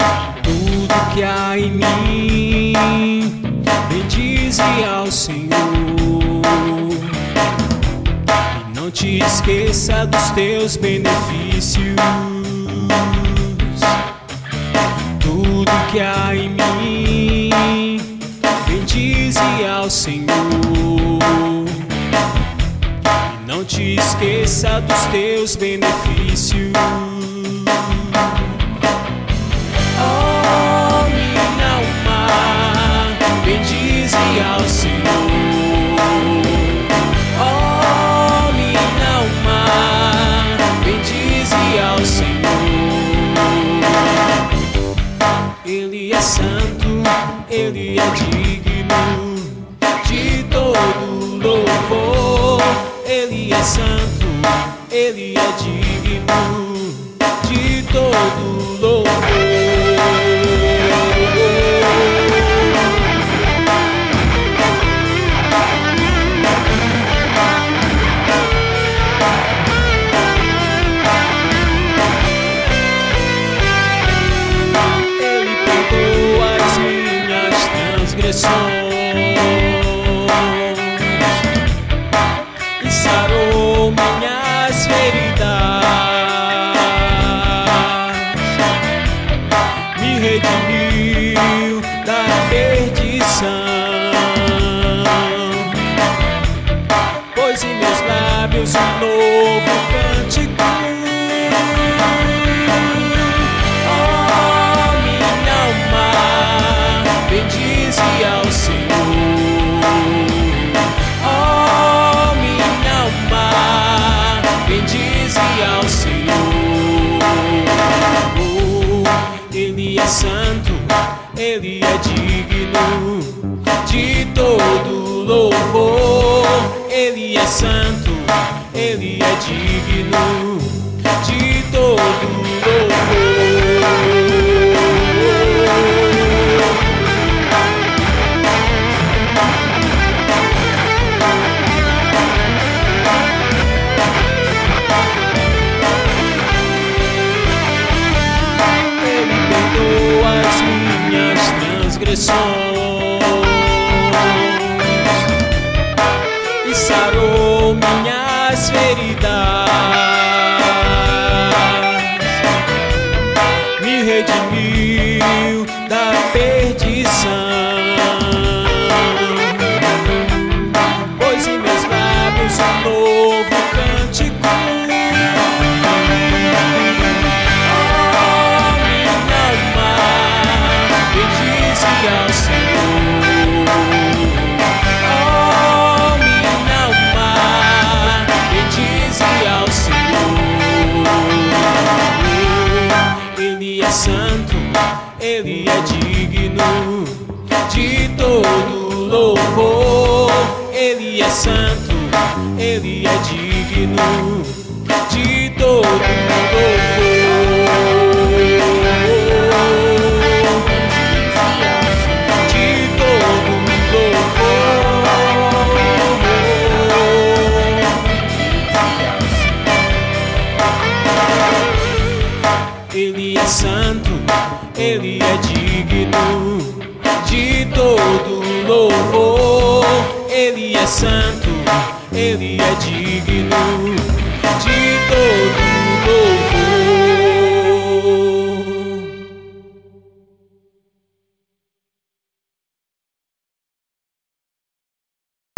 Tudo que há em mim, bendize ao Senhor. E não te esqueça dos teus benefícios. Tudo que há em mim, bendize ao Senhor. E não te esqueça dos teus benefícios. Oh, minha alma, bendize ao Senhor. Oh, minha alma, bendize ao Senhor. Ele é santo, Ele é digno de todo louvor. Ele é santo, Ele é digno de todo louvor. Ele perdoa as minhas transgressões e sarou minhas feridas, me redimiu da perdição, pôs em meus lábios um novo cântico. Oh, minha alma, bendize ao Senhor. Oh, minha alma, bendize ao Senhor. Oh, Ele é santo, Ele é digno de todo louvor. Ele é santo, Ele é digno de todo louvor. Ele perdoa as minhas transgressões e sarou minhas feridas, me redimiu da perdição, pôs em meus lábios um novo cântico. Oh, minha alma, bendize ao Senhor. Oh, minha alma, bendize ao Senhor. Ele é santo, Ele é digno de todo louvor. Ele é santo, Ele é digno de todo louvor. De todo louvor. Ele é santo, Ele é digno de todo louvor. Ele é santo, Ele é digno